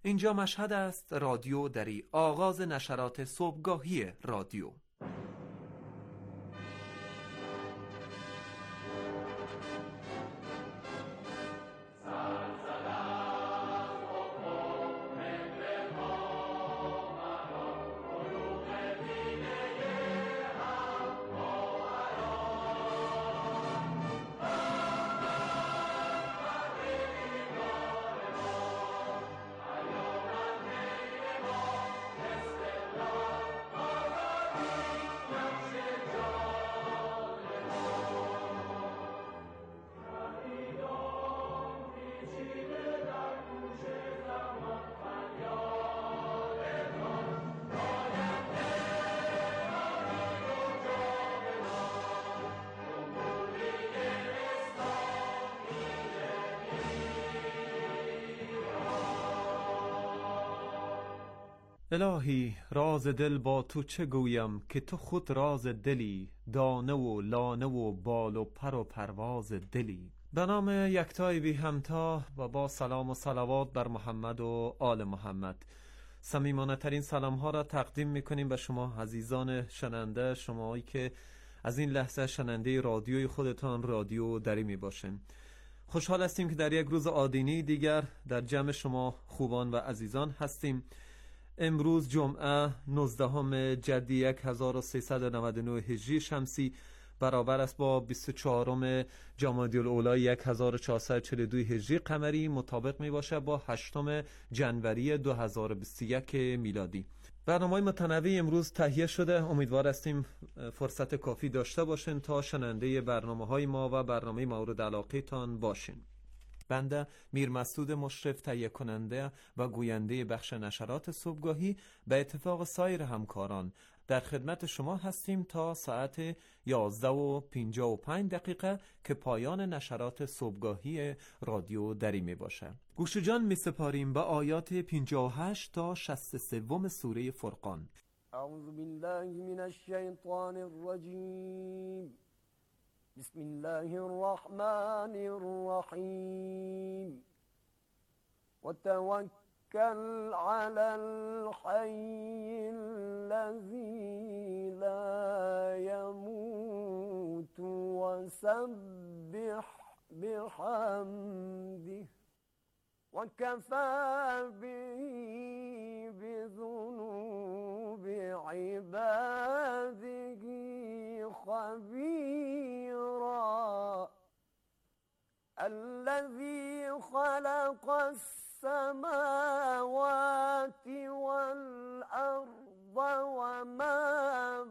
اینجا مشهد است، رادیو دری، آغاز نشرات صبحگاهی رادیو. الهی راز دل با تو چه گویم که تو خود راز دلی، دانه و لانه و بال و پر و پرواز دلی. به نام یکتای بی همتا و با سلام و صلوات بر محمد و آل محمد، صمیمانه ترین سلام ها را تقدیم میکنیم به شما عزیزان شنونده، شماهایی که از این لحظه شننده رادیوی خودتان رادیو دری می باشین. خوشحال هستیم که در یک روز آدینی دیگر در جمع شما خوبان و عزیزان هستیم. امروز جمعه 19 جدی 1399 هجری شمسی برابر است با 24 جمادی الاولی 1442 هجری قمری، مطابق می باشه با 8 جنوری 2021 میلادی. برنامه‌های متنوع امروز تهیه شده، امیدوار هستیم فرصت کافی داشته باشین تا شنونده برنامه‌های ما و برنامه مورد علاقه تان باشین. بنده میر مسعود مشرف، تهیه کننده و گوینده بخش نشرات صبحگاهی، به اتفاق سایر همکاران در خدمت شما هستیم تا ساعت 11:55 که پایان نشرات صبحگاهی رادیو دری می باشه. گوش جان می سپاریم به آیات 58 تا 63 سوره فرقان. اعوذ بالله من الشیطان الرجیم. بسم الله الرحمن الرحیم. وتوکل علی الحی الذی لا يموت وسبح بحمده وكفى به بذنوب عباده خبيرا الذي خلق السماوات والأرض وما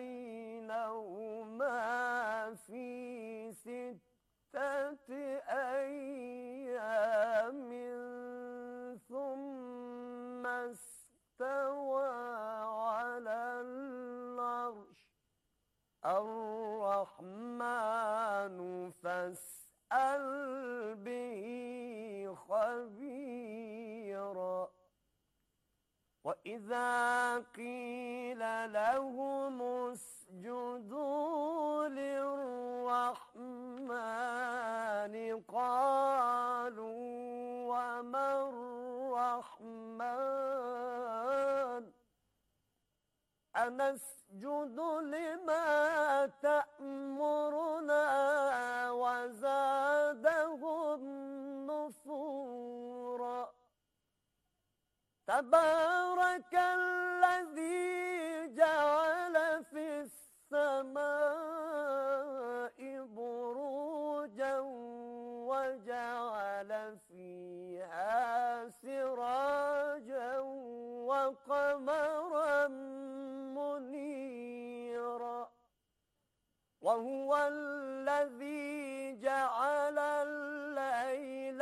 بينهما في 6 أيام ثم استوى على العرش الرحمن فاسأل به خبيرا وإذا قيل لهم اسجدوا للرحمن قالوا وما الرحمن أنسجد لما تأمرنا وزادهم نفورا تبارك الذي جعل في السماء بروجا وجعل فيها سراجا وقمرا منيرا وهو الذي جعل الليل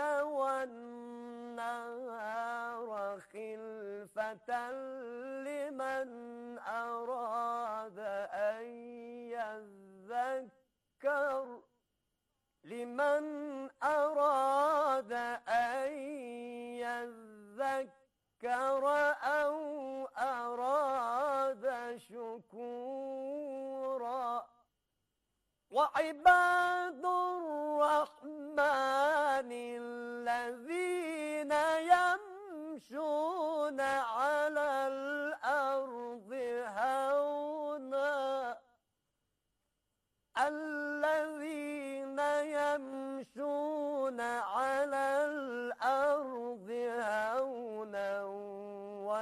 والنهار خلفة لمن أراد أن يذكر أو أراد شكورا وعباد الرحمن الذين يمشون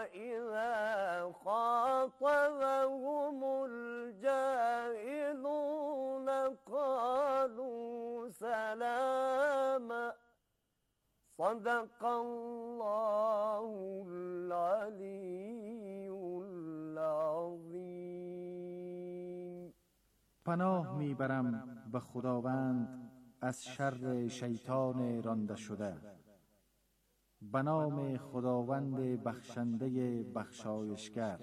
وإذا خاطبهم الجاهلون قالوا سلاما صدق الله العلی العظیم. پناه میبرم به خداوند از شر شیطان رانده شده. به نام خداوند بخشنده بخشایشگر.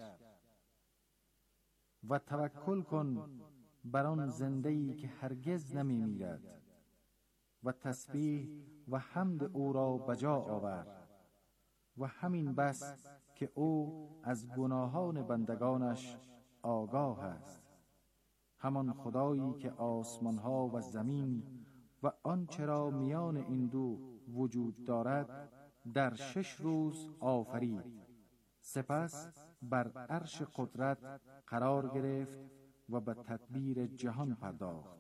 و توکل کن بر آن زنده‌ای که هرگز نمی میرد و تسبیح و حمد او را بجا آور و همین بس که او از گناهان بندگانش آگاه است. همان خدایی که آسمانها و زمین و آنچه را میان این دو وجود دارد در 6 روز آفرید، سپس بر عرش قدرت قرار گرفت و به تدبیر جهان پرداخت.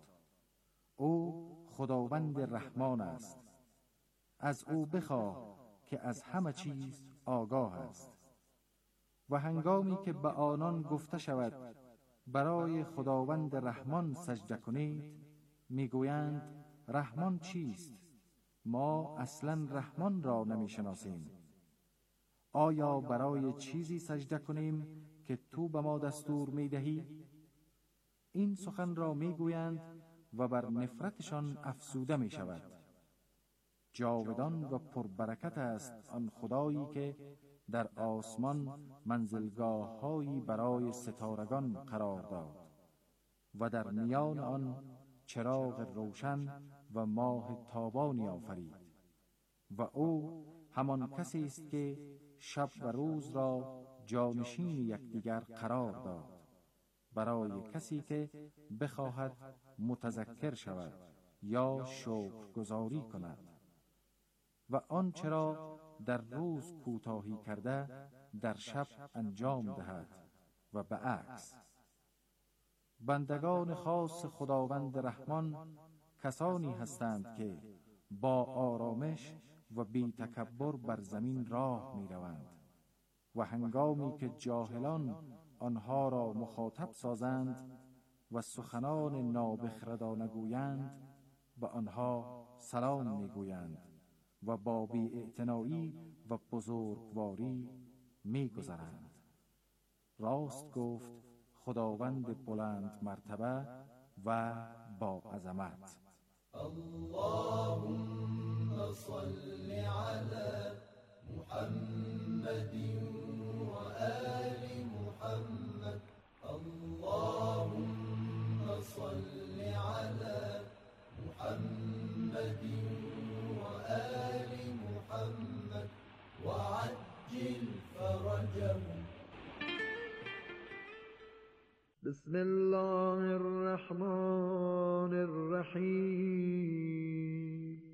او خداوند رحمان است. از او بخواه که از همه چیز آگاه است. و هنگامی که به آنان گفته شود برای خداوند رحمان سجده کنید، میگویند رحمان چیست؟ ما اصلا رحمان را نمیشناسیم. آیا برای چیزی سجده کنیم که تو به ما دستور میدهی؟ این سخن را میگویند و بر نفرتشان افسوده می شود. جاودان و پربرکت است آن خدایی که در آسمان منزلگاه‌هایی برای ستارگان قرار داد و در میان آن چراغ روشن و ماه تابانی آفرید. و او همان کسی است که شب و روز را جانشین یکدیگر قرار داد برای کسی که بخواهد متذکر شود یا شکرگزاری کند. و آنچه را در روز کوتاهی کرده در شب انجام دهد و به عکس. بندگان خاص خداوند رحمان کسانی هستند که با آرامش و بی تکبر بر زمین راه می روند و هنگامی که جاهلان آنها را مخاطب سازند و سخنان نابخردانه گویند، به آنها سلام می گویند و با بی‌اعتنایی و بزرگواری می گذرند. راست گفت خداوند بلند مرتبه و با عظمت. اللهم صل على محمد و آل محمد. اللهم صل على محمد و آل محمد وعجل فرجهم. بسم الله الرحمن الرحیم.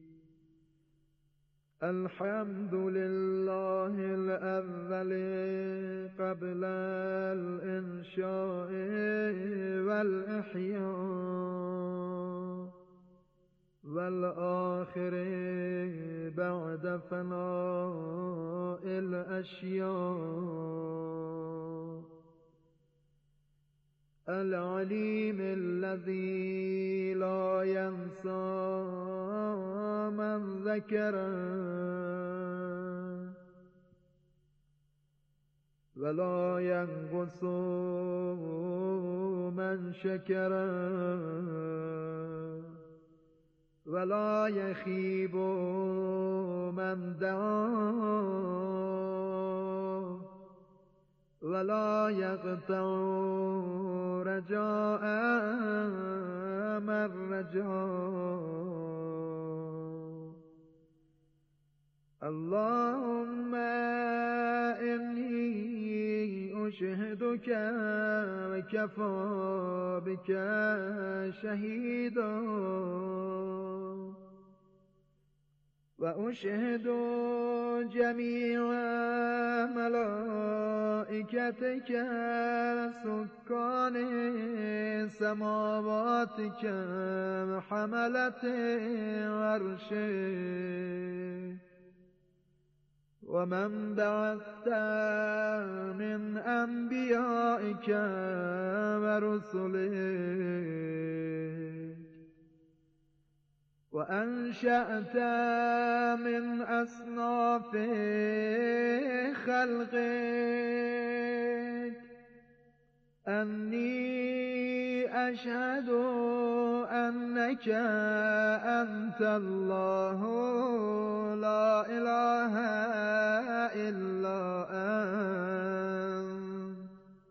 الحمد لله الأول قبل الإنشاء والإحياء والآخر بعد فناء الأشياء. العليم الذي لا ينسى من ذكره ولا ينقص من شكره ولا يخيب من دعاه ولا يقطع رجاء من رجاه. اللهم إني أشهدك وكفى بك شهيدا وأشهد جميع ملائكتك سكان سماواتك وحملة عرشك ومن بعثت من أنبيائك ورسلك وأنشأت من أصناف خلقك أني أشهد أنك أنت الله لا إله إلا أنت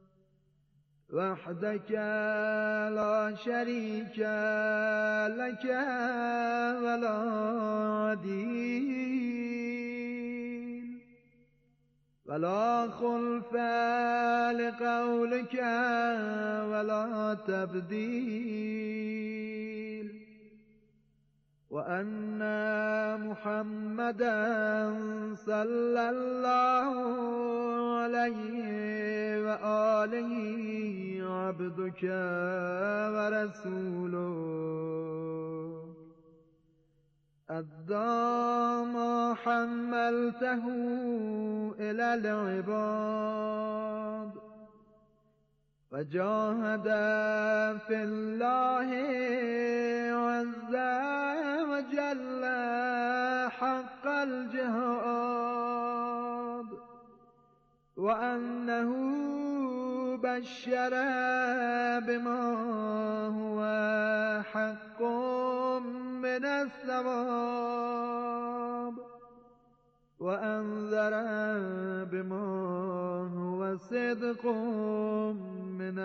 وحدك لا شريك لك ولا عديل ولا خلف لقولك ولا تبديل وأن محمدا صلى الله عليه وآله عبدك ورسوله أدى ما حملته إلى العباد وجاهد في الله عز وجل حق الجهاد وأنه بشر بما هو حق من الثواب وأنذر بما هو صدق من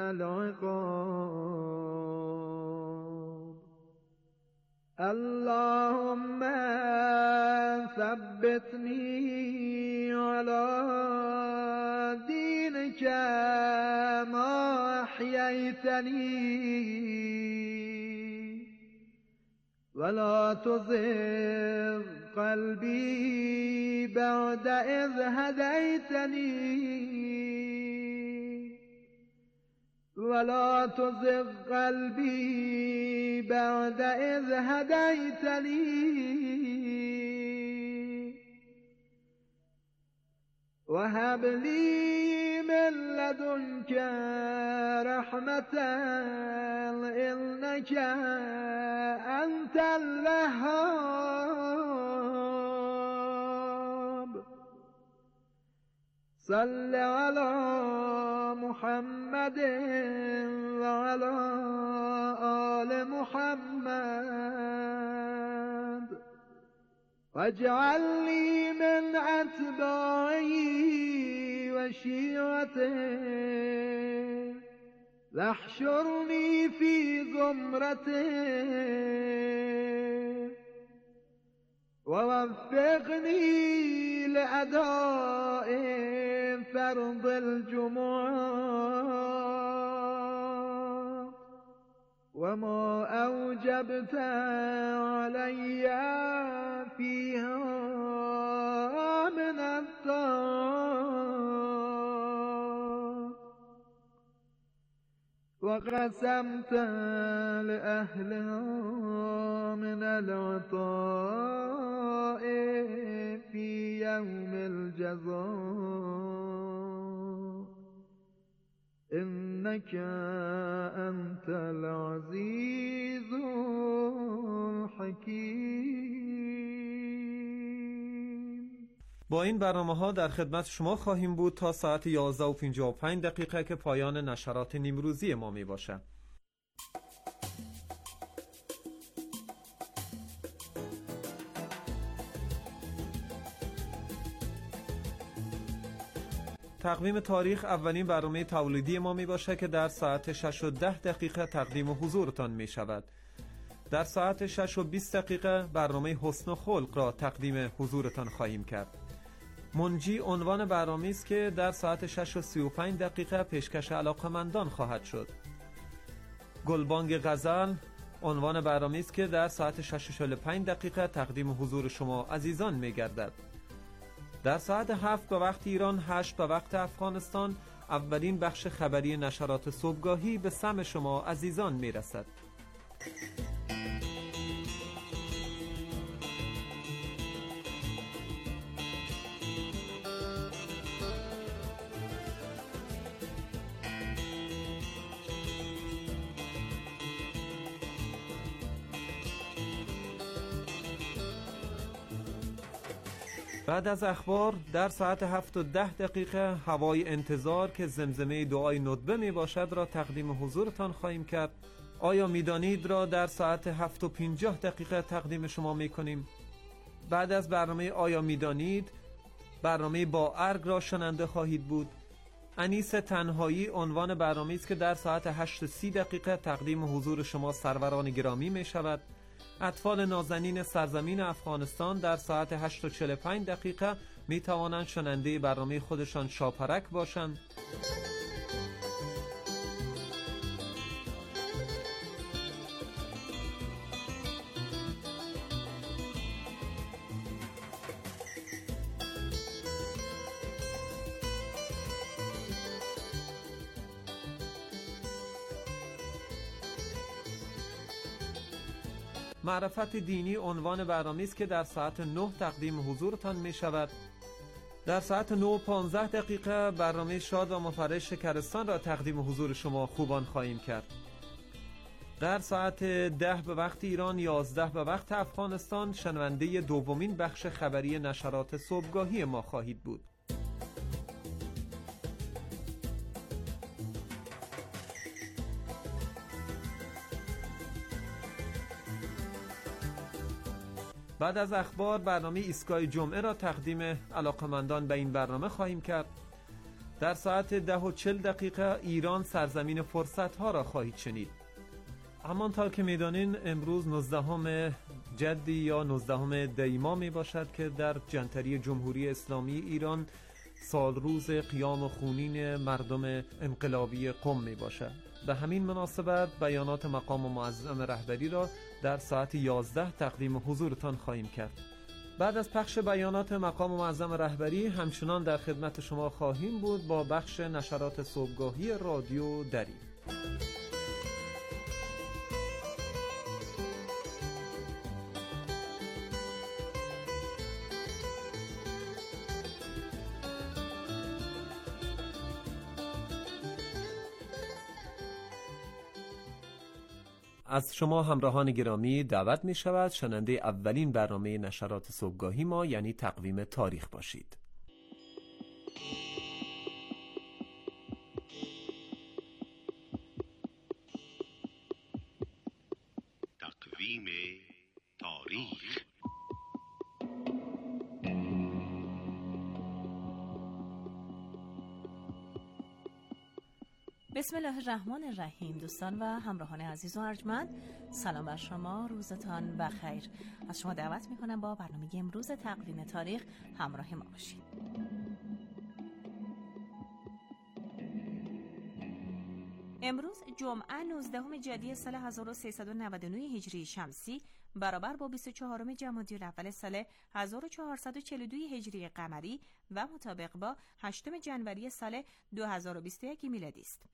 العقاب اللهم ثبتني على دينك ما أحييتني ولا تزغ قلبي بعد إذ هديتني ولا تزغ قلبي بعد إذ هديتني وهب لي من لدنك رحمة إنك أنت الوهاب صل على محمد وعلى آل محمد واجعلني من أتباعه وشيعته واحشرني في زمرته ووفقني لأداء فرض الجمعة وما أوجبت علي فيها من الطاعات وقسمت لأهلها من العطاء في يوم الجزاء إنك أنت العزيز الحكيم. با این برنامه‌ها در خدمت شما خواهیم بود تا ساعت 11:55 که پایان نشرات نیمروزی ما می باشد. تقویم تاریخ اولین برنامه تولیدی ما می باشه که در ساعت 6:10 تقدیم حضورتان می شود. در ساعت 6:20 برنامه حسن و خلق را تقدیم حضورتان خواهیم کرد. منجی عنوان برنامه است که در ساعت 6:35 پیشکش علاقمندان خواهد شد. گلبانگ غزل عنوان برنامه است که در ساعت 6:45 تقدیم حضور شما عزیزان می گردد. در ساعت 7 به وقت ایران، 8 به وقت افغانستان اولین بخش خبری نشرات صبحگاهی به سمع شما عزیزان می رسد. بعد از اخبار در ساعت 7:10 هوای انتظار که زمزمه دعای ندبه می باشد را تقدیم حضورتان خواهیم کرد. آیا میدانید را در ساعت 7:50 تقدیم شما می کنیم. بعد از برنامه آیا میدانید برنامه با ارگ را شنونده خواهید بود. انیس تنهایی عنوان برنامه است که در ساعت 8:30 تقدیم حضور شما سروران گرامی می شود. اطفال نازنین سرزمین افغانستان در ساعت 8:45 می توانند شنونده برنامه خودشان شاپرک باشند. معرفت دینی عنوان برنامه است که در ساعت 9 تقدیم حضورتان می شود. در ساعت 9:15 برنامه شاد و مفرح شکرستان را تقدیم حضور شما خوبان خواهیم کرد. در ساعت 10 به وقت ایران، 11 به وقت افغانستان شنونده دومین بخش خبری نشرات صبحگاهی ما خواهید بود. بعد از اخبار برنامه ایستگاه جمعه را تقدیم علاقمندان به این برنامه خواهیم کرد. در ساعت 10:40 ایران سرزمین فرصت‌ها را خواهید شنید. همانطور که می‌دانین امروز 19 جدی یا 19 دیما می باشد که در جنتری جمهوری اسلامی ایران سال روز قیام خونین مردم انقلابی قم می باشد. به همین مناسبت بیانات مقام معظم رهبری را در ساعت 11 تقدیم حضورتان خواهیم کرد. بعد از پخش بیانات مقام معظم رهبری همچنان در خدمت شما خواهیم بود با بخش نشرات صبحگاهی رادیو دری. از شما همراهان گرامی دعوت می شود شنونده اولین برنامه نشرات صبحگاهی ما یعنی تقویم تاریخ باشید. تقویم تاریخ. بسم الله الرحمن الرحیم. دوستان و همراهان عزیز و ارجمند، سلام بر شما، روزتان بخیر. از شما دعوت میکنم با برنامه امروز تقویم تاریخ همراه ما باشید. امروز جمعه 19 جدی سال 1399 هجری شمسی برابر با 24 جمادی الاول سال 1442 هجری قمری و مطابق با 8 جنوری سال 2021 میلادی است.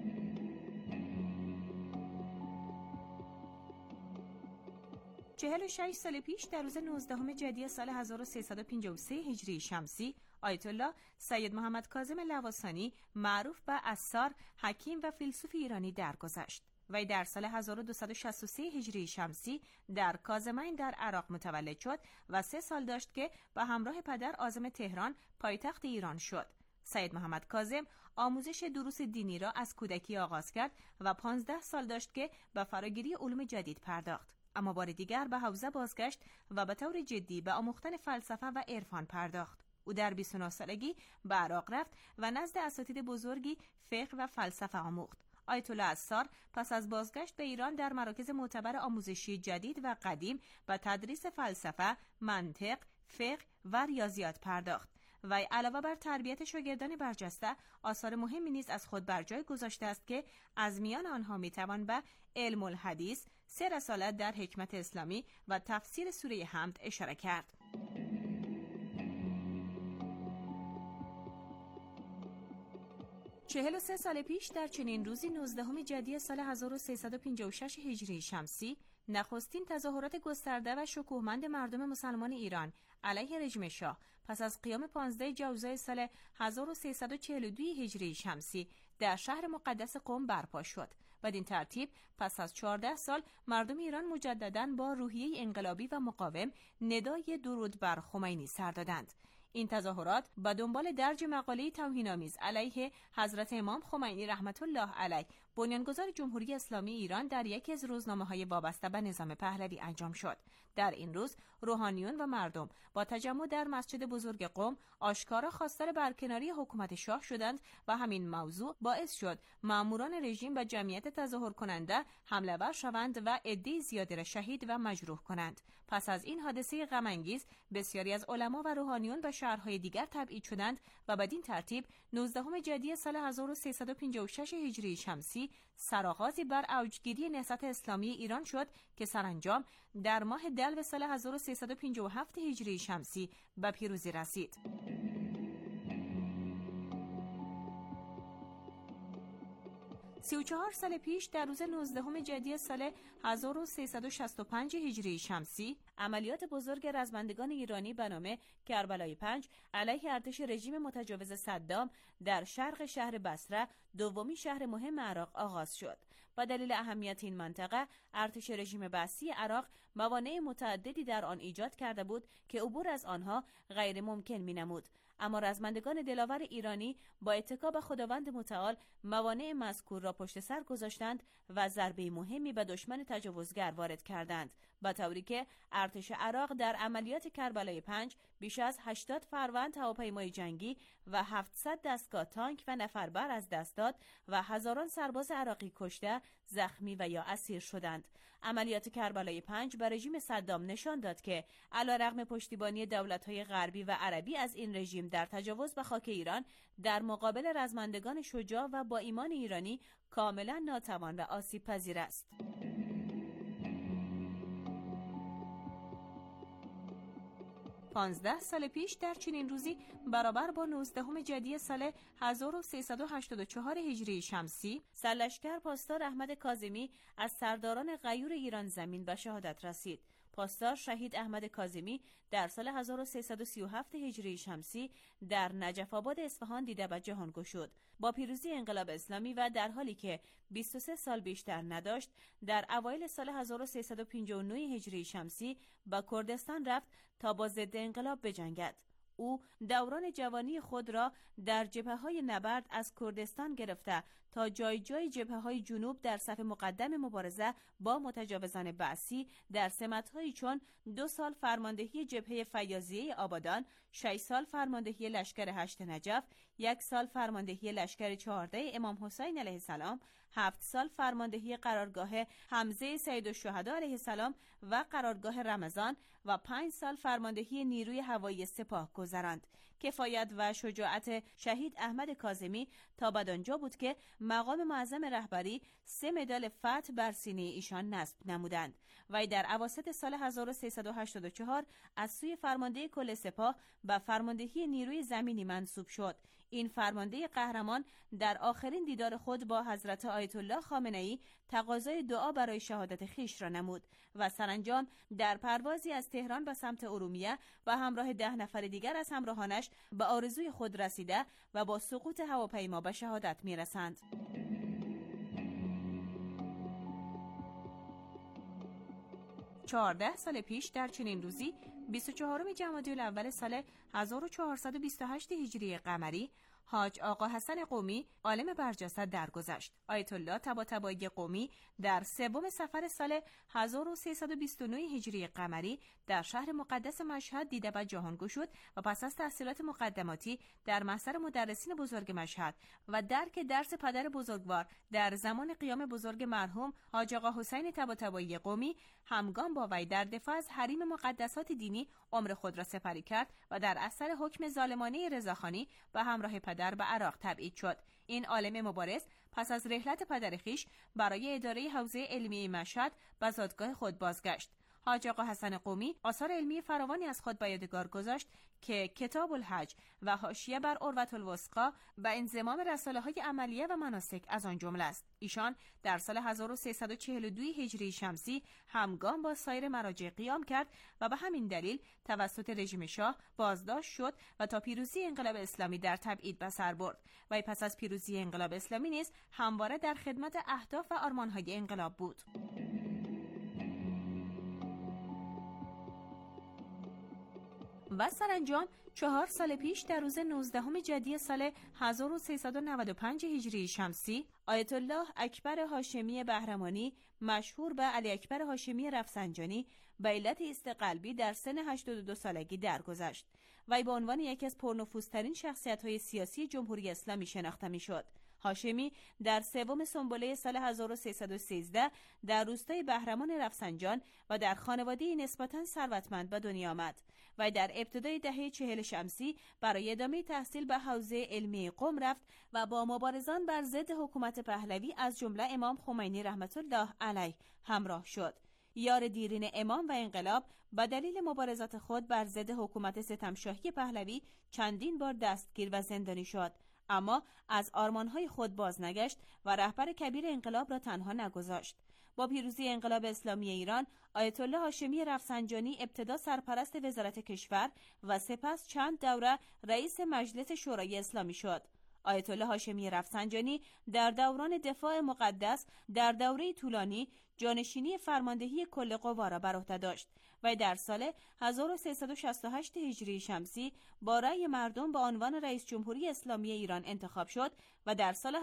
چهل و 6 سال پیش در روز 19 جدی سال 1353 هجری شمسی آیت الله سید محمد کاظم لواسانی معروف به عصار، حکیم و فیلسوف ایرانی درگذشت. وی در سال 1263 هجری شمسی در کاظمین در عراق متولد شد و 3 سال داشت که به همراه پدر عازم تهران پایتخت ایران شد. سید محمد کاظم آموزش دروس دینی را از کودکی آغاز کرد و 15 سال داشت که به فراگیری علوم جدید پرداخت. اما بار دیگر به حوزه بازگشت و به طور جدی به آموختن فلسفه و عرفان پرداخت. او در 29 سالگی به عراق رفت و نزد اساتید بزرگی فقه و فلسفه آموخت. آیت الله عصار پس از بازگشت به ایران در مراکز معتبر آموزشی جدید و قدیم به تدریس فلسفه، منطق، فقه و ریاضیات پرداخت. و علاوه بر تربیت شاگردان برجسته، آثار مهمی نیز از خود بر جای گذاشته است که از میان آنها میتوان به علم الحدیث، 3 رسالت در حکمت اسلامی و تفسیر سوره حمد اشاره کرد. چهل و 3 سال پیش در چنین روزی 19 جدی سال 1356 هجری شمسی نخستین تظاهرات گسترده و شکوهمند مردم مسلمان ایران علیه رژیم شاه پس از قیام 15 جوزای سال 1342 هجری شمسی در شهر مقدس قم برپا شد. بدین ترتیب پس از 14 سال مردم ایران مجدداً با روحیه انقلابی و مقاوم ندای درود بر خمینی سر دادند. این تظاهرات به دنبال درج مقاله توهین‌آمیز علیه حضرت امام خمینی رحمت الله علیه بنیانگذار جمهوری اسلامی ایران در یکی از روزنامه‌های وابسته به نظام پهلوی انجام شد. در این روز روحانیون و مردم با تجمع در مسجد بزرگ قم آشکارا خواستار برکناری حکومت شاه شدند و همین موضوع باعث شد ماموران رژیم به جمعیت تظاهر کننده حمله ور شوند و عده‌ای زیادی را شهید و مجروح کنند. پس از این حادثه غم‌انگیز بسیاری از علما و روحانیون به شهرهای دیگر تبعید شدند و بدین ترتیب 19 جدی سال 1356 هجری شمسی سرآغازی بر اوجگیری نهضت اسلامی ایران شد که سرانجام در ماه دلو سال 1357 هجری شمسی به پیروزی رسید. سی و 4 سال پیش در روز 19 جدی سال 1365 هجری شمسی عملیات بزرگ رزمندگان ایرانی به نام کربلای 5 علیه ارتش رژیم متجاوز صدام در شرق شهر بصره، دومین شهر مهم عراق آغاز شد. با دلیل اهمیت این منطقه، ارتش رژیم بعثی عراق موانع متعددی در آن ایجاد کرده بود که عبور از آنها غیر ممکن می‌نمود. اما رزمندگان دلاور ایرانی با اتکا به خداوند متعال موانع مذکور را پشت سر گذاشتند و ضربه مهمی به دشمن تجاوزگر وارد کردند، به طوری که ارتش عراق در عملیات کربلای 5 بیش از 80 فروند هواپیمای جنگی و 700 دستگاه تانک و نفربر از دست داد و هزاران سرباز عراقی کشته، زخمی و یا اسیر شدند. عملیات کربلای 5 به رژیم صدام نشان داد که علیرغم پشتیبانی دولت‌های غربی و عربی از این رژیم در تجاوز به خاک ایران، در مقابل رزمندگان شجاع و با ایمان ایرانی کاملا ناتوان و آسیب پذیر است. 15 سال پیش در چنین روزی برابر با 19 جدی سال 1384 هجری شمسی سرلشکر پاسدار احمد کاظمی از سرداران غیور ایران زمین به شهادت رسید. پاسدار شهید احمد کاظمی در سال 1337 هجری شمسی در نجف آباد اصفهان دیده به جهان گشود. با پیروزی انقلاب اسلامی و در حالی که 23 سال بیشتر نداشت، در اوایل سال 1359 هجری شمسی به کردستان رفت تا با ضد انقلاب بجنگد. او دوران جوانی خود را در جبهه‌های نبرد از کردستان گرفته تا جای جای جبهه‌های جنوب در صف مقدم مبارزه با متجاوزان بعثی در سمت‌هایی چون 2 سال فرماندهی جبهه فیاضیه آبادان، 6 سال فرماندهی لشکر 8 نجف، 1 سال فرماندهی لشکر 14 امام حسین علیه السلام، 7 سال فرماندهی قرارگاه حمزه سید الشهدا علیه السلام و قرارگاه رمضان و 5 سال فرماندهی نیروی هوایی سپاه گذراند. کفایت و شجاعت شهید احمد کاظمی تا بدانجا بود که مقام معظم رهبری 3 مدال فتح بر سینه ایشان نصب نمودند. وی در اواسط سال 1384 از سوی فرمانده کل سپاه به فرماندهی نیروی زمینی منصوب شد. این فرمانده قهرمان در آخرین دیدار خود با حضرت آیت الله خامنه‌ای تقاضای دعا برای شهادت خویش را نمود و سرانجام در پروازی از تهران به سمت ارومیه و همراه 10 نفر دیگر از همراهانش به آرزوی خود رسیده و با سقوط هواپیما به شهادت میرسند. 14 سال پیش در چنین روزی 24 جمادی الاول سال 1428 هجری قمری حاج آقا حسن قمی عالم برجسته درگذشت. آیت الله طباطبایی قمی در 3 صفر سال 1329 هجری قمری در شهر مقدس مشهد دیده به جهان گشود و پس از تحصیلات مقدماتی در محضر مدرسین بزرگ مشهد و درک درس پدر بزرگوار در زمان قیام بزرگ مرحوم حاج آقا حسین طباطبایی قمی همگام با وی در دفاع از حریم مقدسات دینی عمر خود را سپری کرد و در اثر حکم ظالمانه رضاخانی به همراه پدر به عراق تبعید شد. این عالم مبارز پس از رحلت پدر خویش برای اداره حوزه علمی مشهد به زادگاه خود بازگشت. حاج آقا حسن قمی آثار علمی فراوانی از خود به یادگار گذاشت که کتاب الحج و حاشیه بر عروة الوثقی و انضمام رساله‌های عملیه و مناسک از آن جمله است. ایشان در سال 1342 هجری شمسی همگام با سایر مراجع قیام کرد و به همین دلیل توسط رژیم شاه بازداشت شد و تا پیروزی انقلاب اسلامی در تبعید به سر برد و پس از پیروزی انقلاب اسلامی نیز همواره در خدمت اهداف و آرمان‌های انقلاب بود. و سرانجام 4 سال پیش در روز 19 جدی سال 1395 هجری شمسی آیت الله اکبر هاشمی بهرمانی مشهور به علی اکبر هاشمی رفسنجانی به علت ایست قلبی در سن 82 سالگی درگذشت و به عنوان یکی از پرنفوذترین شخصیت‌های سیاسی جمهوری اسلامی شناخته می‌شد. هاشمی در 3 سنبله سال 1313 در روستای بهرمان رفسنجان و در خانواده‌ای نسبتاً ثروتمند به دنیا آمد و در ابتدای دهه 40 شمسی برای ادامه تحصیل به حوزه علمی قم رفت و با مبارزان بر ضد حکومت پهلوی از جمله امام خمینی رحمت الله علیه همراه شد. یار دیرین امام و انقلاب به دلیل مبارزات خود بر ضد حکومت ستمشاهی پهلوی چندین بار دستگیر و زندانی شد، اما از آرمانهای خود باز نگشت و رهبر کبیر انقلاب را تنها نگذاشت. با پیروزی انقلاب اسلامی ایران، آیت الله هاشمی رفسنجانی ابتدا سرپرست وزارت کشور و سپس چند دوره رئیس مجلس شورای اسلامی شد. آیت الله هاشمی رفسنجانی در دوران دفاع مقدس در دوره طولانی جانشینی فرماندهی کل قوا را بر عهده داشت و در سال 1368 هجری شمسی با رأی مردم به عنوان رئیس جمهوری اسلامی ایران انتخاب شد و در سال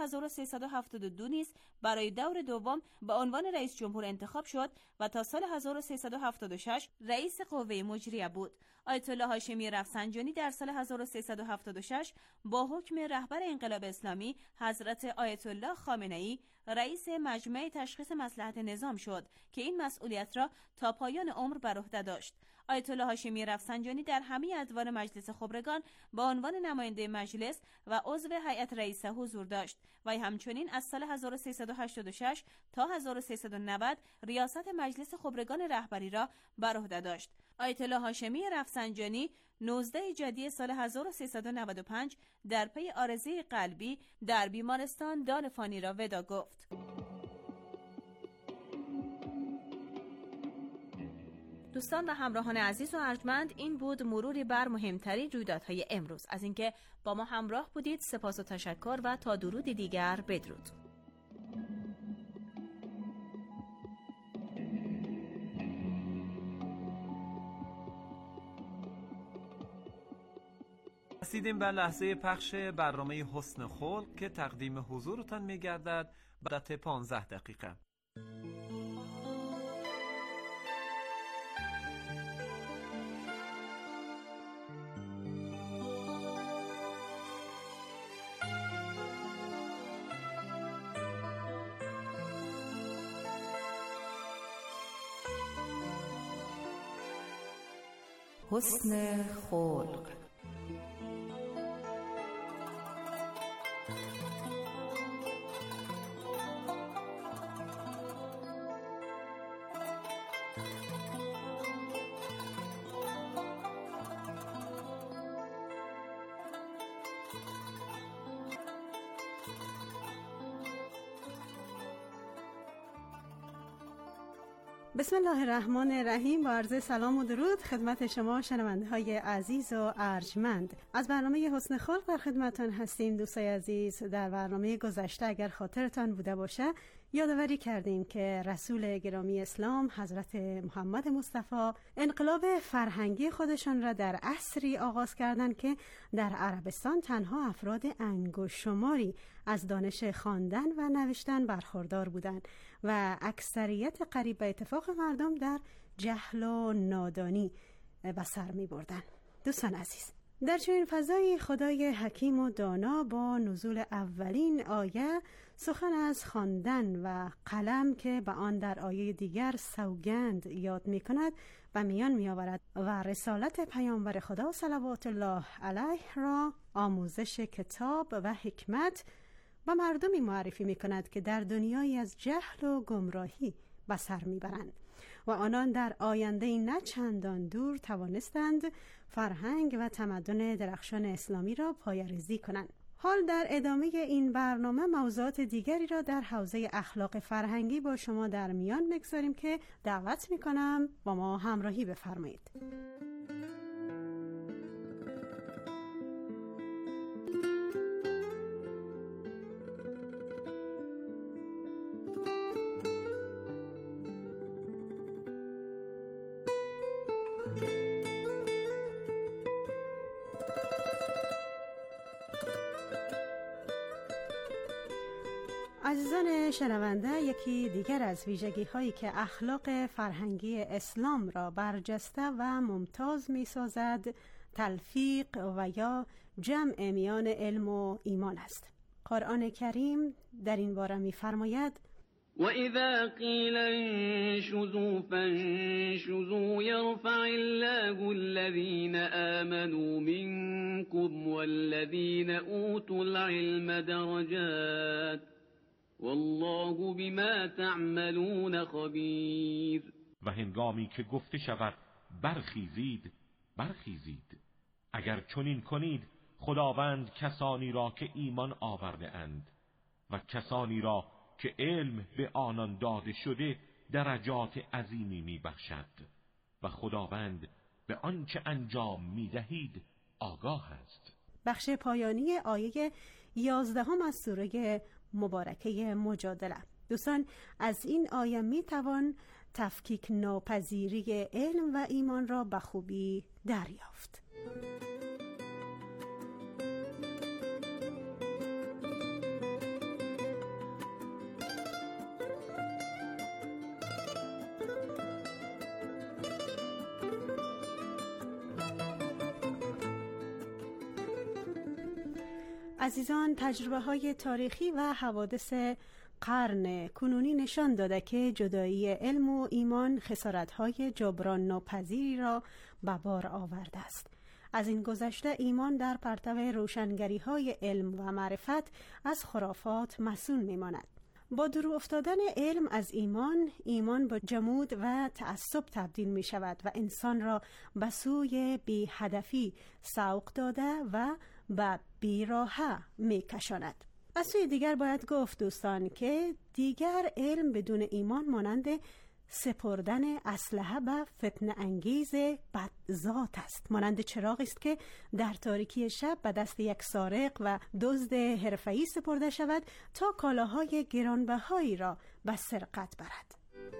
1372 نیز برای دور دوم به عنوان رئیس جمهور انتخاب شد و تا سال 1376 رئیس قوه مجریه بود. آیت الله هاشمی رفسنجانی در سال 1376 با حکم رهبر انقلاب اسلامی حضرت آیت الله خامنه‌ای رئیس مجمع تشخیص مصلحت نظام شد که این مسئولیت را تا پایان عمر بر عهده داشت. آیت الله هاشمی رفسنجانی در همه ادوار مجلس خبرگان با عنوان نماینده مجلس و عضو هیئت رئیسه حضور داشت و همچنین از سال 1386 تا 1390 ریاست مجلس خبرگان رهبری را بر عهده داشت. آیت الله هاشمی رفسنجانی 19 جدی سال 1395 در پی عارضه قلبی در بیمارستان دار فانی را ودا گفت. دوستان و همراهان عزیز و ارجمند، این بود مروری بر مهمترین رویدادهای امروز. از اینکه با ما همراه بودید سپاس و تشکر و تا درودی دیگر بدرود. رسیدیم به لحظه پخش برنامه حسن خلق که تقدیم حضورتان می‌گردد بعد 15 دقیقه. حسن خلق. بسم الله الرحمن الرحیم. با عرض سلام و درود خدمت شما شنونده های عزیز و ارجمند. از برنامه حسن خلق در خدمتتان هستیم. دوستای عزیز، در برنامه گذشته اگر خاطرتان بوده باشه یادآوری کردیم که رسول گرامی اسلام حضرت محمد مصطفی انقلاب فرهنگی خودشان را در عصری آغاز کردند که در عربستان تنها افراد انگشت‌شماری از دانش خواندن و نوشتن برخوردار بودند و اکثریت قریب به اتفاق مردم در جهل و نادانی به سر می بردن. دوستان عزیز، در چنین فضایی خدای حکیم و دانا با نزول اولین آیه سخن از خواندن و قلم که به آن در آیه دیگر سوگند یاد می کند و میان می آورد و رسالت پیامبر خدا صلوات الله علیه را آموزش کتاب و حکمت و مردمی معرفی می کند که در دنیایی از جهل و گمراهی به سر می برند و آنان در آینده نه چندان دور توانستند فرهنگ و تمدن درخشان اسلامی را پایه‌ریزی کنند. حال در ادامه این برنامه موضوعات دیگری را در حوزه اخلاق فرهنگی با شما در میان بگذاریم که دعوت می‌کنم با ما همراهی بفرمایید. عزیزان شنونده، یکی دیگر از ویژگی هایی که اخلاق فرهنگی اسلام را برجسته و ممتاز می سازد تلفیق و یا جمع میان علم و ایمان است. قرآن کریم در این باره می فرماید: وَإِذَا قِيلَ انشُزُوا فَانشُزُوا يَرْفَعِ اللَّهُ الَّذِينَ آمَنُوا مِنكُمْ وَالَّذِينَ أُوتُوا الْعِلْمَ دَرَجَاتٍ والله بما تعملون خبیر. و هنگامی که گفته شود برخیزید، برخیزید. اگر چنین کنید خداوند کسانی را که ایمان آورده اند و کسانی را که علم به آنان داده شده درجات عظیمی میبخشد و خداوند به آنچه انجام میدهید آگاه است. بخش پایانی آیه 11 از سوره مبارکه مجادله. دوستان، از این آیه می توان تفکیک ناپذیری علم و ایمان را به خوبی دریافت. عزیزان، تجربه های تاریخی و حوادث قرن کنونی نشان داده که جدایی علم و ایمان خسارت های جبران ناپذیری را به بار آورده است. از این گذشته ایمان در پرتو روشنگری های علم و معرفت از خرافات مصون میماند. با دور افتادن علم از ایمان با جمود و تعصب تبدیل می شود و انسان را به سوی بی هدفی سوق داده و به بیراهه می کشاند. از سوی دیگر باید گفت دوستان که دیگر علم بدون ایمان مانند سپردن اسلحه به فتنه انگیز بدذات است. مانند چراغی است که در تاریکی شب به دست یک سارق و دزد حرفه‌ای سپرده شود تا کالاهای گرانبهایی را به سرقت برد.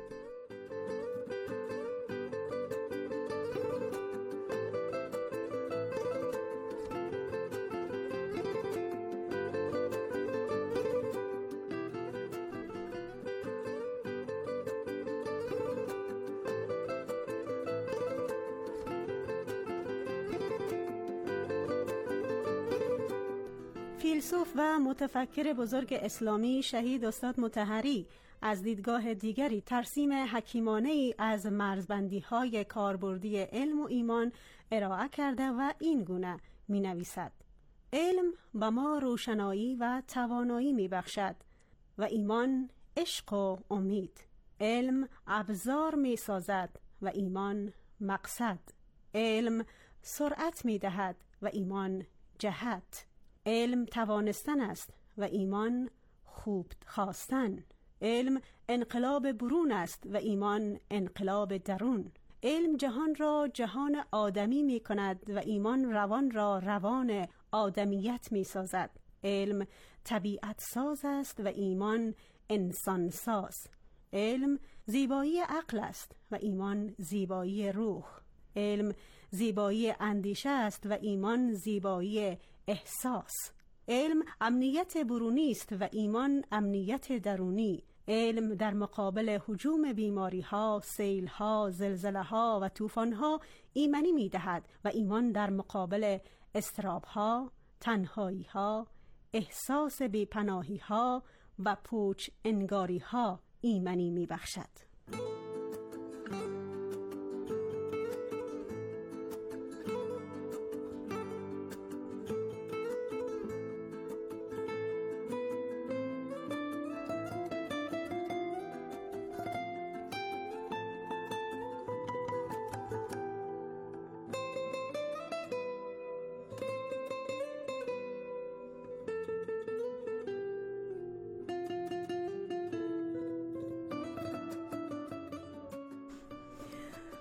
فیلسوف و متفکر بزرگ اسلامی شهید استاد مطهری از دیدگاه دیگری ترسیم حکیمانه‌ای از مرزبندی‌های کاربردی علم و ایمان ارائه کرده و این گونه می‌نویسد: علم به ما روشنایی و توانایی می‌بخشد و ایمان عشق و امید. علم ابزار می‌سازد و ایمان مقصد. علم سرعت می‌دهد و ایمان جهت. علم توانستن است و ایمان خوب خواستن. علم انقلاب برون است و ایمان انقلاب درون. علم جهان را جهان آدمی می کند و ایمان روان را روان آدمیت می سازد. علم طبیعت ساز است و ایمان انسان ساز. علم زیبایی عقل است و ایمان زیبایی روح. علم زیبایی اندیشه است و ایمان زیبایی احساس. علم امنیت برونی است و ایمان امنیت درونی. علم در مقابل هجوم بیماری‌ها، سیل‌ها، زلزله‌ها و طوفان‌ها ایمنی می‌دهد و ایمان در مقابل اضطراب‌ها، تنهایی‌ها، احساس بی‌پناهی‌ها و پوچ انگاری‌ها ایمنی می‌بخشد.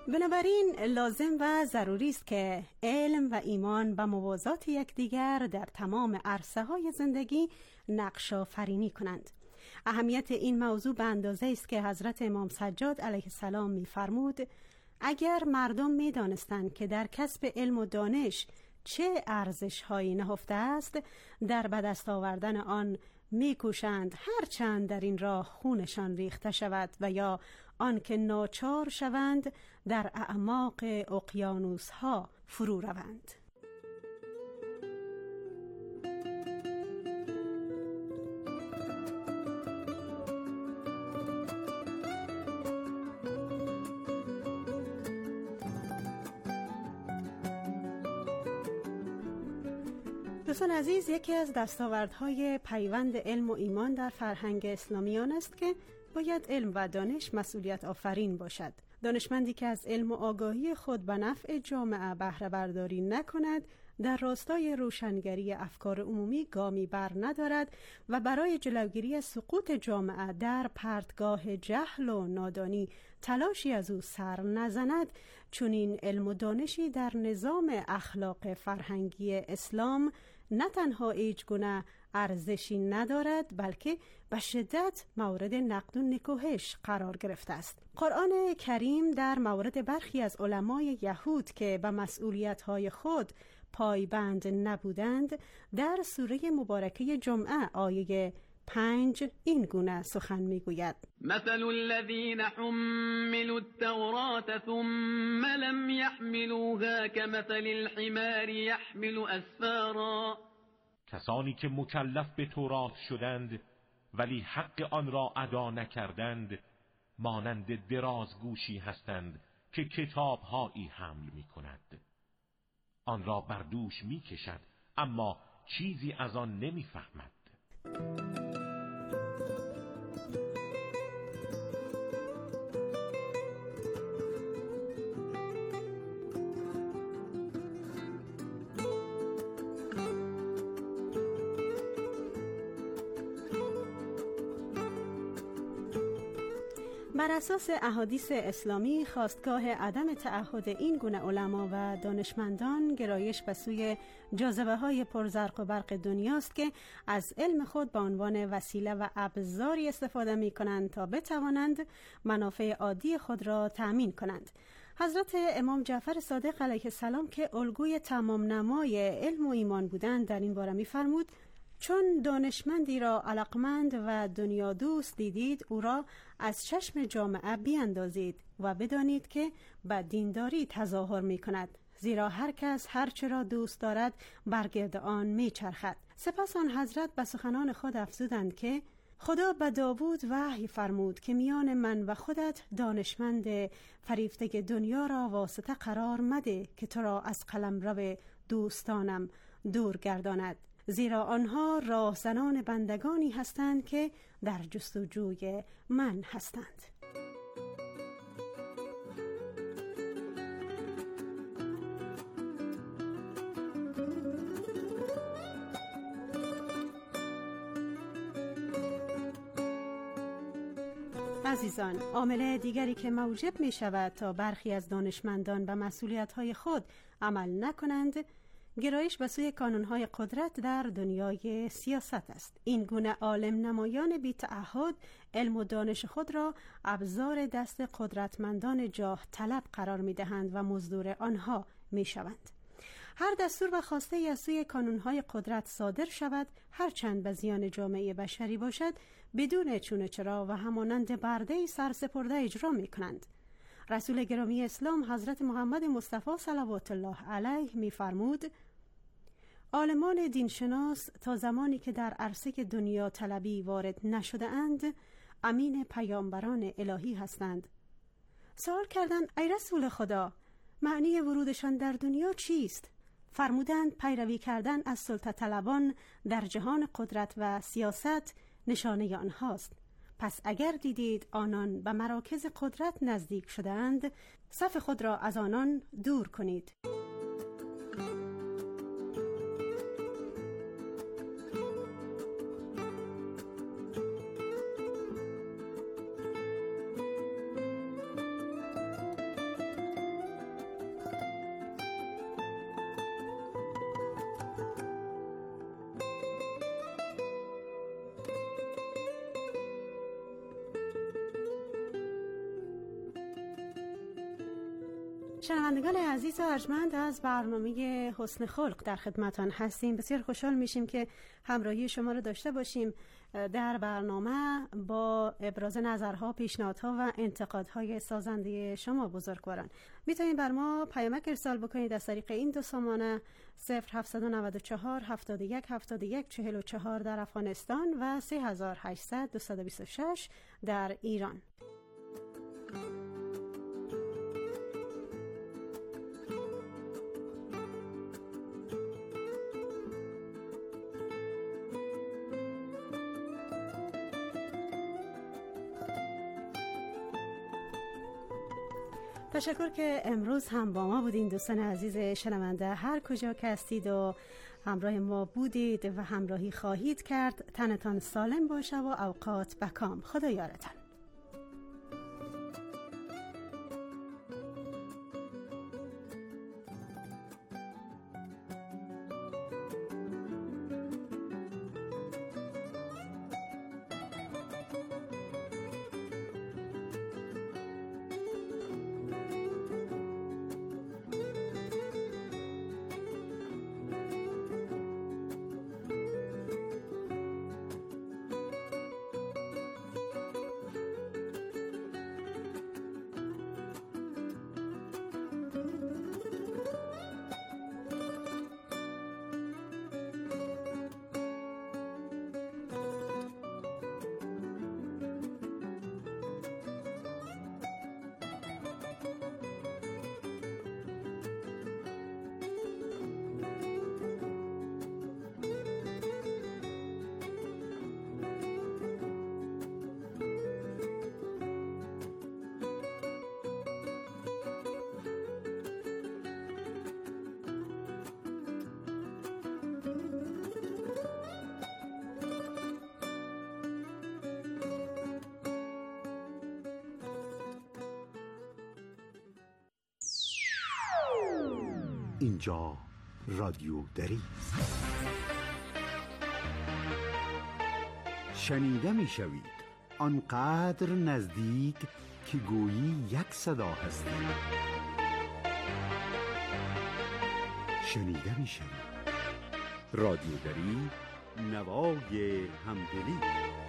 بنابراین لازم و ضروری است که علم و ایمان به موازات یکدیگر در تمام عرصه‌های زندگی نقش آفرینی کنند. اهمیت این موضوع به اندازه است که حضرت امام سجاد علیه السلام می‌فرمود اگر مردم می‌دانستند که در کسب علم و دانش چه ارزش‌هایی نهفته است، در به دست آوردن آن می‌کوشند هرچند در این راه خونشان ریخته شود و یا آن که ناچار شوند در اعماق اقیانوس‌ها فرو روند. دوستان عزیز، یکی از دستاوردهای پیوند علم و ایمان در فرهنگ اسلامی آن است که باید علم و دانش مسئولیت آفرین باشد. دانشمندی که از علم و آگاهی خود به نفع جامعه بهره برداری نکند، در راستای روشنگری افکار عمومی گامی بر ندارد و برای جلوگیری از سقوط جامعه در پرتگاه جهل و نادانی تلاشی از او سر نزند، چون این علم و دانشی در نظام اخلاق فرهنگی اسلام نه تنها هیچ گونه ارزشی ندارد، بلکه به شدت مورد نقد و نکوهش قرار گرفته است. قرآن کریم در مورد برخی از علمای یهود که به مسئولیت‌های خود پایبند نبودند، در سوره مبارکه جمعه آیه 5 این گونه سخن میگوید: مثل الذين حملوا التوراة ثم لم يحملوها كمثل الحمار يحمل اسفارا. کسانی که مکلف به تورات شدند ولی حق آن را ادا نکردند، مانند درازگوشی هستند که کتاب‌هایی حمل می‌کند. آن را بر دوش می‌کشد اما چیزی از آن نمی‌فهمد. بر اساس احادیث اسلامی، خواستگاه عدم تعهد این گونه علما و دانشمندان گرایش به سوی جاذبه‌های پرزرق و برق دنیاست که از علم خود به عنوان وسیله و ابزاری استفاده می‌کنند تا بتوانند منافع عادی خود را تأمین کنند. حضرت امام جعفر صادق علیه السلام که الگوی تمام نمای علم و ایمان بودند، در این باره می‌فرمود: چون دانشمندی را علاقمند و دنیا دوست دیدید، او را از چشم جامعه بیاندازید و بدانید که به دینداری تظاهر می کند، زیرا هر کس هر چه را دوست دارد برگرد آن می چرخد. سپس آن حضرت به سخنان خود افزودند که خدا به داوود وحی فرمود که میان من و خودت دانشمند فریفته دنیا را واسطه قرار مده که تو را از قلمرو دوستانم دور گرداند، زیرا آنها راهزنان بندگانی هستند که در جستجوی من هستند. عزیزان، عامل دیگری که موجب می شود تا برخی از دانشمندان به مسئولیت‌های خود عمل نکنند، گرایش به سوی کانونهای قدرت در دنیای سیاست است. این گونه عالم نمایان بی تعهد علم و دانش خود را ابزار دست قدرتمندان جاه طلب قرار می دهند و مزدور آنها می شوند. هر دستور و خواسته از سوی کانونهای قدرت صادر شود، هرچند به زیان جامعه بشری باشد، بدون چونه چرا و همانند برده سرسپرده اجرا می کنند. رسول گرامی اسلام حضرت محمد مصطفی صلوات الله علیه می فرمود: عالمان دینشناس تا زمانی که در عرصه دنیا طلبی وارد نشده اند، امین پیامبران الهی هستند. سوال کردند: ای رسول خدا، معنی ورودشان در دنیا چیست؟ فرمودند: پیروی کردن از سلطه طلبان در جهان قدرت و سیاست نشانه آنهاست. پس اگر دیدید آنان به مراکز قدرت نزدیک شدند، صف خود را از آنان دور کنید. شنوندگان عزیز و ارجمند، از برنامه حسن خلق در خدمتان هستیم. بسیار خوشحال میشیم که همراهی شما رو داشته باشیم در برنامه با ابراز نظرها، پیشنهادها و انتقادهای سازنده شما بزرگواران. میتونید بر ما پیامک ارسال بکنید از طریق این دو سامانه 0794 71 71 44 در افغانستان و 3800 226 در ایران. تشکر که امروز هم با ما بودین دوستان عزیز شنونده. هر کجا که هستید و همراه ما بودید و همراهی خواهید کرد، تنتان سالم باشه و اوقات بکام. خدا یارتان. اینجا رادیو دری است. شنیده می شوید آنقدر نزدیک که گویی یک صدا هستید. شنیده می شوید رادیو دری، نوای همدلی.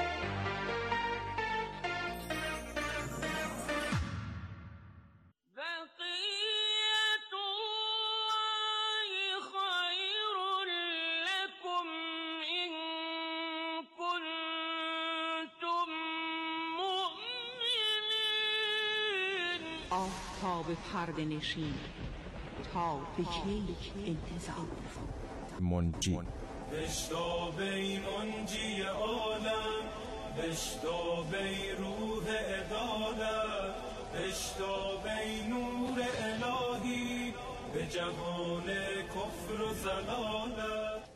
آفتاب پرده نشین تا به کی انتظار؟ منجی بشتابی منجی عالم، بشتابی روح عدالت، بشتابی نور الهی به جهان کفر و ضلالت.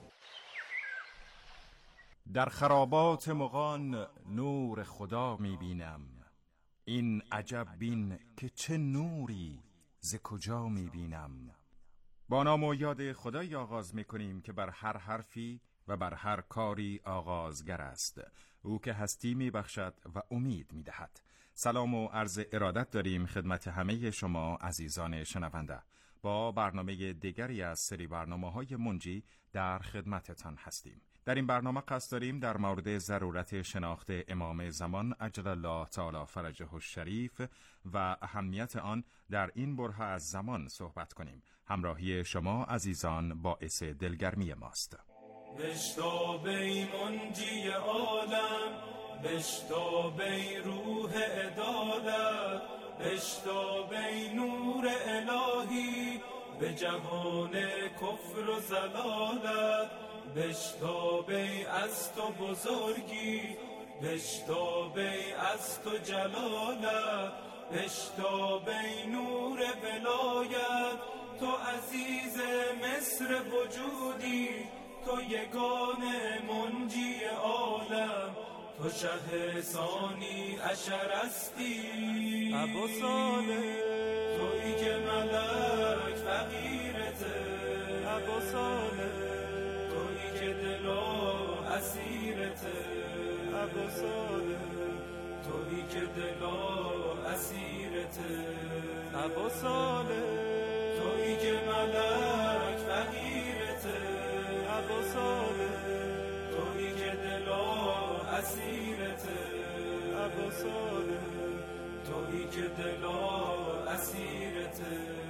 در خرابات مغان نور خدا میبینم، این عجب بین که چه نوری ز کجا میبینم. با نام و یاد خدای آغاز میکنیم که بر هر حرفی و بر هر کاری آغازگر است. او که هستی میبخشد و امید میدهد. سلام و عرض ارادت داریم خدمت همه شما عزیزان شنونده. با برنامه دیگری از سری برنامه‌های منجی در خدمتتان هستیم. در این برنامه قصد داریم در مورد ضرورت شناخت امام زمان عجل الله تعالی فرجه الشریف و اهمیت آن در این بره از زمان صحبت کنیم. همراهی شما عزیزان باعث دلگرمی ماست. بشتابی منجی عالم، بشتابی روح عدالت، بشتابی نور الهی به جهان کفر و ضلالت. بشتابی از تو بزرگی، بشتابی از تو جلالت، بشتابی نور ولایت. تو عزیز مصر وجودی، تو یگان منجی عالم، تو شه ثانی عشرستی. ابو صالح تویی که ملک فقیرته، ابو صالح تویی که دلا اسیرته، ابو صالح تویی که دلا اسیرته، ابو صالح تویی که ملک فقیرته عباساله تویی که دل اسیرته عباساله تویی که دل اسیرته.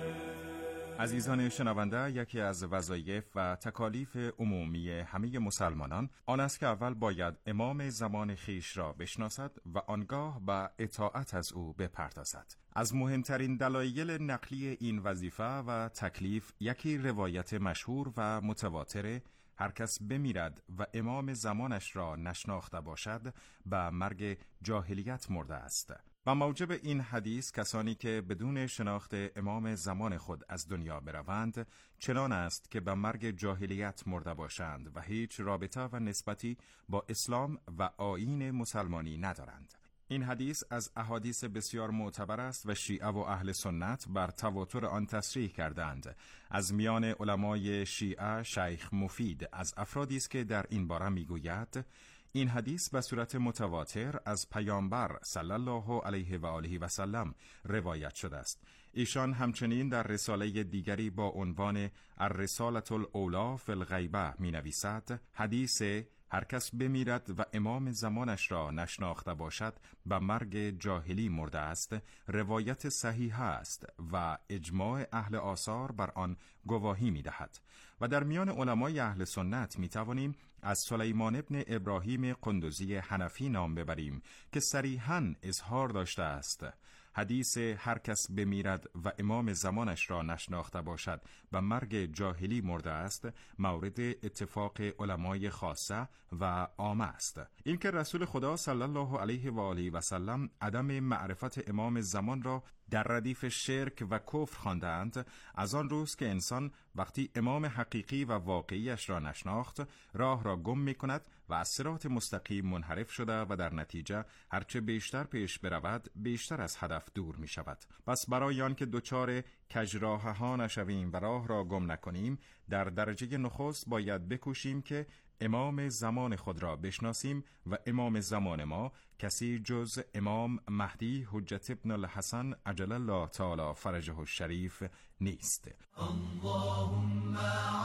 عزیزان شنونده، یکی از وظایف و تکالیف عمومی همه مسلمانان آن است که اول باید امام زمان خیش را بشناسد و آنگاه به اطاعت از او بپردازد. از مهمترین دلایل نقلی این وظیفه و تکلیف یکی روایت مشهور و متواتره هر کس بمیرد و امام زمانش را نشناخته باشد به مرگ جاهلیت مرده است. و موجب این حدیث کسانی که بدون شناخت امام زمان خود از دنیا بروند چنان است که به مرگ جاهلیت مرده باشند و هیچ رابطه و نسبتی با اسلام و آیین مسلمانی ندارند. این حدیث از احادیث بسیار معتبر است و شیعه و اهل سنت بر تواتر آن تصریح کردند. از میان علمای شیعه شیخ مفید از افرادی است که در این باره میگوید این حدیث به صورت متواتر از پیامبر صلی الله علیه و آله و سلم روایت شده است. ایشان همچنین در رساله دیگری با عنوان الرسالة الاولی فی الغیبه می نویسد حدیث هر کس بمیرد و امام زمانش را نشناخته باشد به مرگ جاهلی مرده است روایت صحیح است و اجماع اهل آثار بر آن گواهی می دهد. و در میان علمای اهل سنت می توانیم از سلیمان ابن ابراهیم قندوزی حنفی نام ببریم که صریحاً اظهار داشته است حدیث هر کس بمیرد و امام زمانش را نشناخته باشد و مرگ جاهلی مرده است مورد اتفاق علمای خاصه و عامه است. این که رسول خدا صلی الله علیه و آله و سلم عدم معرفت امام زمان را در ردیف شرک و کفر خواندند از آن روز که انسان وقتی امام حقیقی و واقعیش را نشناخت راه را گم می کند و از صراط مستقیم منحرف شده و در نتیجه هرچه بیشتر پیش برود بیشتر از هدف دور می شود. پس برای آن که دچار کجراه ها نشویم و راه را گم نکنیم در درجه نخست باید بکوشیم که امام زمان خود را بشناسیم و امام زمان ما کسی جز امام مهدی حجت ابن الحسن عجل الله تعالی فرجه الشریف نیست. اللهم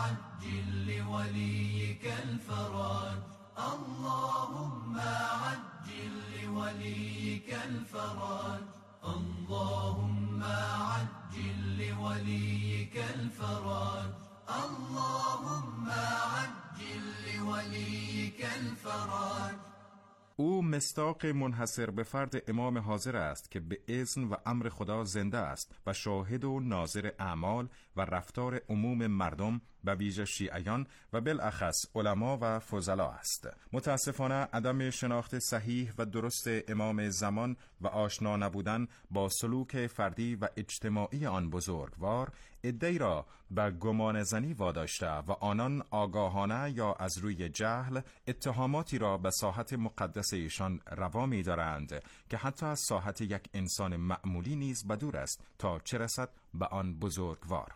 عجل لوليك الفرج اللهم عجل لوليك الفرج اللهم عجل لوليك الفرج اللهم عجل لوليك الفرج. او مصداق منحصر به فرد امام حاضر است که به اذن و امر خدا زنده است و شاهد و ناظر اعمال و رفتار عموم مردم و ویژه شیعیان و بالاخص علما و فضلا است. متاسفانه عدم شناخت صحیح و درست امام زمان و آشنا نبودن با سلوک فردی و اجتماعی آن بزرگوار عده‌ای را به گمان زنی واداشته و آنان آگاهانه یا از روی جهل اتهاماتی را به ساحت مقدس ایشان روا می دارند که حتی از ساحت یک انسان معمولی نیز بدور است تا چه رسد به آن بزرگوار.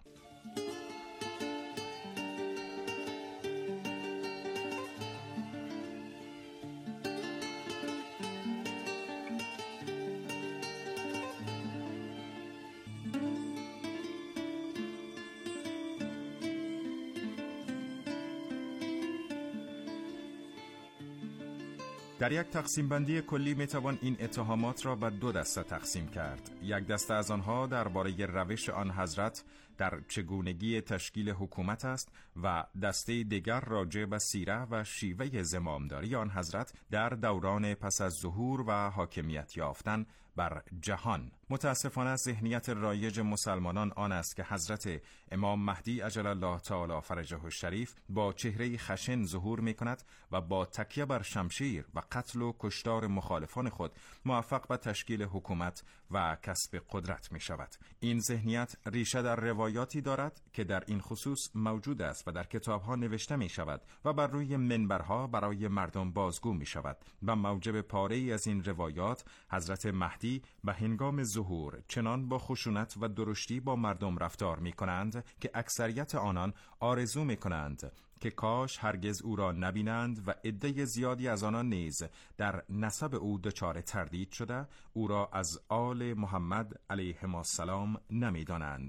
در یک تقسیم بندی کلی میتوان این اتهامات را به دو دسته تقسیم کرد. یک دسته از آنها درباره روش آن حضرت در چگونگی تشکیل حکومت است و دسته دیگر راجع به سیره و شیوه زمامداری آن حضرت در دوران پس از ظهور و حاکمیت یافتن بر جهان. متاسفانه ذهنیت رایج مسلمانان آن است که حضرت امام مهدی عجل الله تعالی فرجه الشریف با چهره خشن ظهور می کند و با تکیه بر شمشیر و قتل و کشتار مخالفان خود موفق به تشکیل حکومت و کسب قدرت می شود. این ذهنیت ریشه در روایاتی دارد که در این خصوص موجود است و در کتابها نوشته می شود و بر روی منبرها برای مردم بازگو می شود. و موجب پاره ای از این روایات حضرت مهدی به هنگام ظهور چنان با خشونت و درشتی با مردم رفتار می کنند که اکثریت آنان آرزو می کنند که کاش هرگز او را نبینند و عده زیادی از آنان نیز در نسب او دچار تردید شده او را از آل محمد علیهم السلام نمی دانند.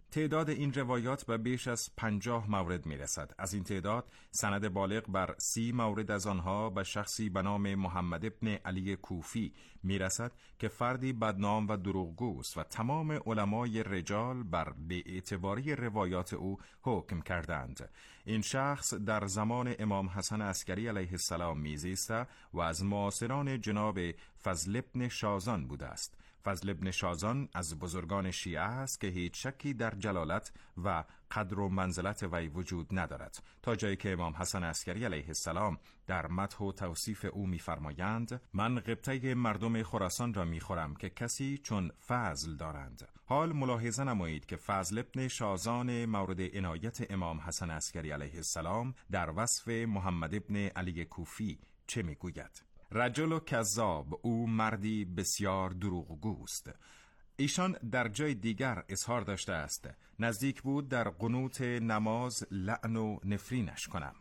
تعداد این روایات به بیش از 50 مورد میرسد. از این تعداد سند بالغ بر 30 مورد از آنها به شخصی به نام محمد ابن علی کوفی میرسد که فردی بدنام و دروغگوست و تمام علمای رجال بر بی‌اعتباری روایات او حکم کردند. این شخص در زمان امام حسن عسکری علیه السلام میزیسته و از معاصران جناب فضل ابن شازان بوده است. فضل ابن شازان از بزرگان شیعه است که هیچ شکی در جلالت و قدر و منزلت وی وجود ندارد، تا جایی که امام حسن عسکری علیه السلام در مدح و توصیف او می‌فرمایند: من غبطه مردم خراسان را می‌خورم که کسی چون فضل دارند. حال ملاحظه نمایید که فضل ابن شازان مورد عنایت امام حسن عسکری علیه السلام در وصف محمد ابن علی کوفی چه می‌گوید؟ رجل کذاب، او مردی بسیار دروغگوست. ایشان در جای دیگر اظهار داشته است: نزدیک بود در قنوت نماز لعن و نفرینش کنم.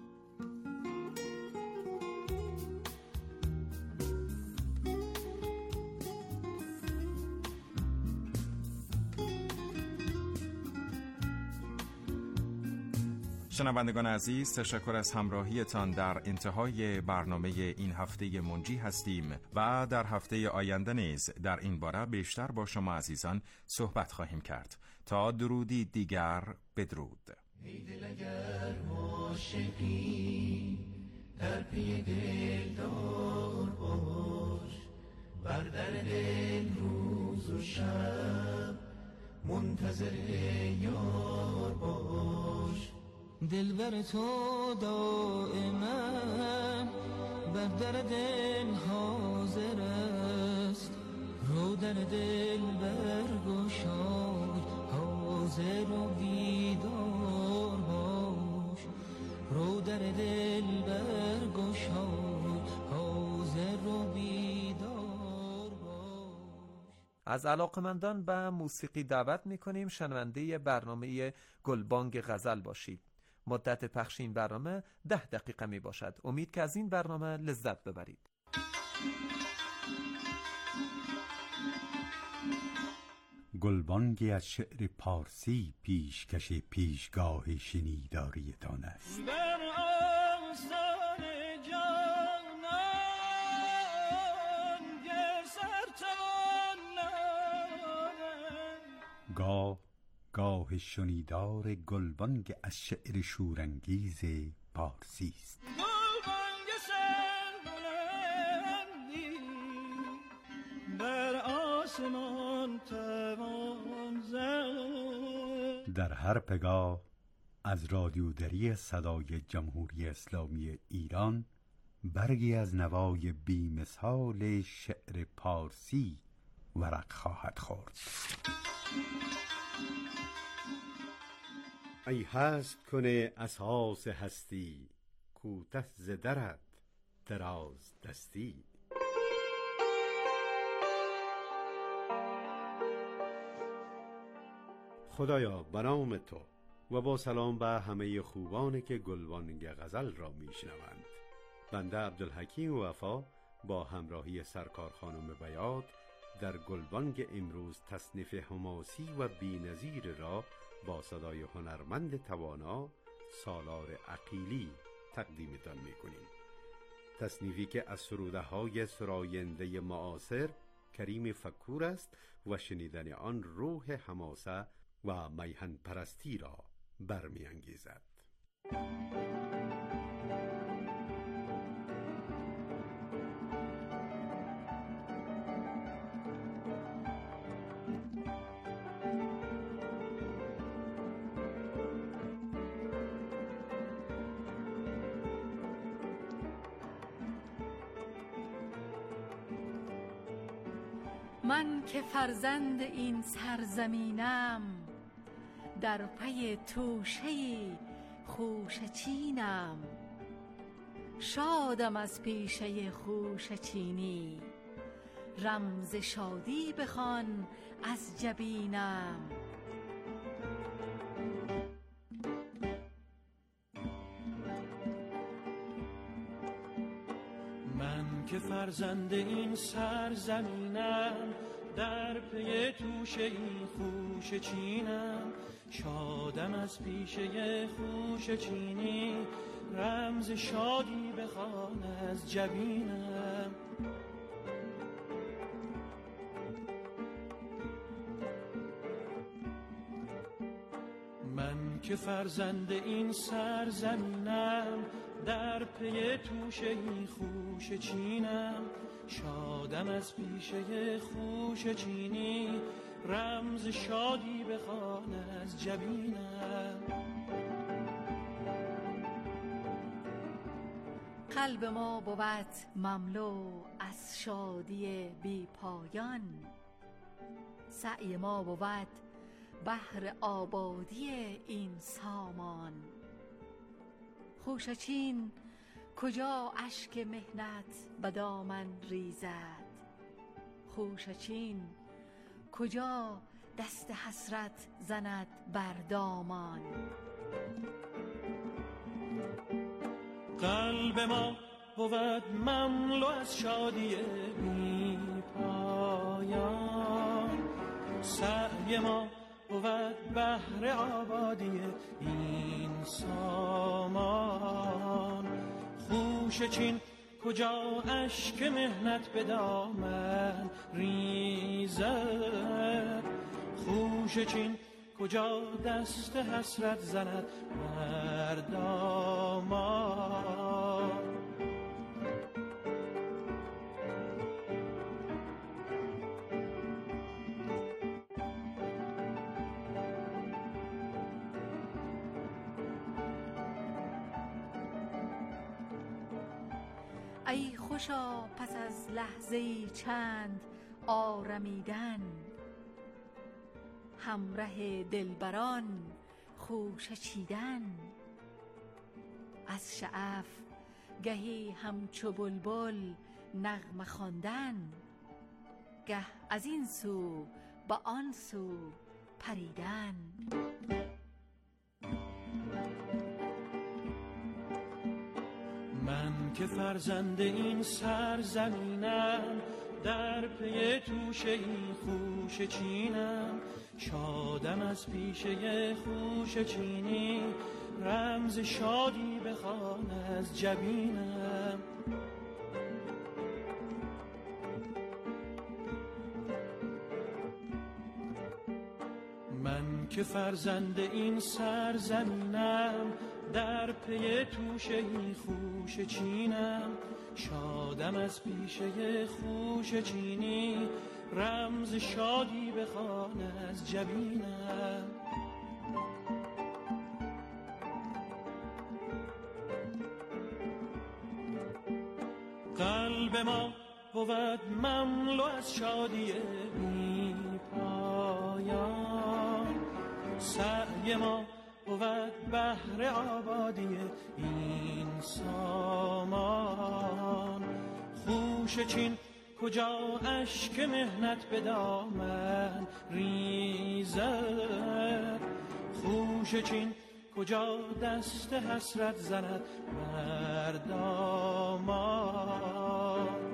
شنوندگان عزیز، تشکر از همراهیتان. در انتهای برنامه این هفته منجی هستیم و در هفته آینده نیز در این باره بیشتر با شما عزیزان صحبت خواهیم کرد. تا درودی دیگر، بدرود. ای دل اگر عاشقی در پی دلدار باش، بر در دل روز و شب منتظر یار باش. دلبر تو دائما بر در دل حاضر است، رو در دل برگشای حاضر و بیدار باش. رو در دل برگشای حاضر و بیدار باش. از علاقمندان به موسیقی دعوت می‌کنیم شنونده برنامه گلبانگ غزل باشید. مدت پخش این برنامه 10 دقیقه می باشد. امید که از این برنامه لذت ببرید. گلبانگی از شعر پارسی پیشکش پیشگاه شنیداریتان است. گاه شنیدار گلبانگ از شعر شورانگیز پارسی است. گلبانگ سربلندی بر آسمان توان زد. در هر پگاه از رادیودری صدای جمهوری اسلامی ایران برگی از نوای بی‌مثال شعر پارسی ورق خواهد خورد. ای هست کنه اساس هستی، کوته ز درت دراز دستی. خدایا به نام تو و با سلام به همه خوبانی که گلبانگ غزل را میشنوند. بنده عبدالحکیم وفا با همراهی سرکار خانم بیات در گلبانگ امروز تصنیف حماسی و بی‌نظیر را با صدای هنرمند توانا سالار عقیلی تقدیمتان میکنیم. تصنیفی که از سروده های سراینده معاصر کریم فکور است و شنیدن آن روح حماسه و میهن پرستی را برمی‌انگیزد. من که فرزند این سرزمینم، در پی توشه خوشه چینم. شادم از پیشه خوشه چینی، رمز شادی بخوان از جبینم. من که فرزند این سرزمینم، در پی توشه این خوشه چینم، شادم از پیشه خوشه چینی، رمز شادی بخوان از جبینم. من که فرزند این سرزمینم، در پی توشه این خوشه چینم، شادم از پیشه خوشه چینی، رمز شادی بخوان از جبینم. قلب ما بود مملو از شادی بی پایان، سعی ما بود بهر آبادی این سامان. خوشه چین کجا اشک مهنت به دامن ریزد، خوشه چین کجا دست حسرت زند بر دامان. قلب ما بود مملو از شادی بی پایان، سعی ما بود بهر آبادی این سامان. خوشه چین کجا اشک مهنت به دامن ریزد، خوشه چین کجا دست حسرت زند بر دامان. ای خوشا پس از لحظه‌ای چند آرمیدن، همره دلبران خوشه چیدن. از شعف گهی همچو بلبل نغمه خواندن، گه از این سو به آن سو پریدن. من که فرزند این سرزمینم، در پی توشه این خوشه چینم، شادم از پیشه خوشه چینی، رمز شادی بخوان از جبینم. من که فرزند این سرزمینم، در پی توشه این خوشه چینم، شادم از پیشه خوشه چینی، رمز شادی بخوان از جبینم. قلب ما بود مملو از شادی بی پایان، سعی ما بود بهر آبادی این سامان. خوشه چین کجا اشک مهنت به دامن ریزد، خوشه چین کجا دست حسرت زند بر دامان.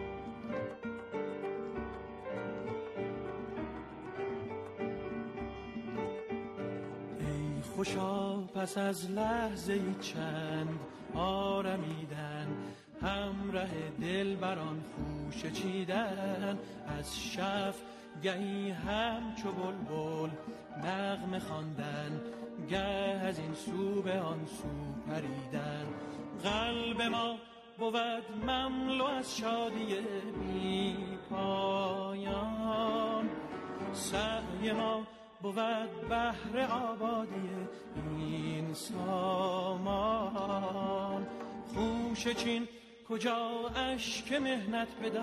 ای خوشا پس از لحظه چند آرمیدن، همره دلبران خوشه چیدن. از شف گهی همچو بلبل نغمه خواندن، گه از این سو به آن سو پریدن. قلب ما بود مملو از شادی بی پایان، سعی ما بود بهر آبادی این سامان. خوشه چین کجا اشک مهنت به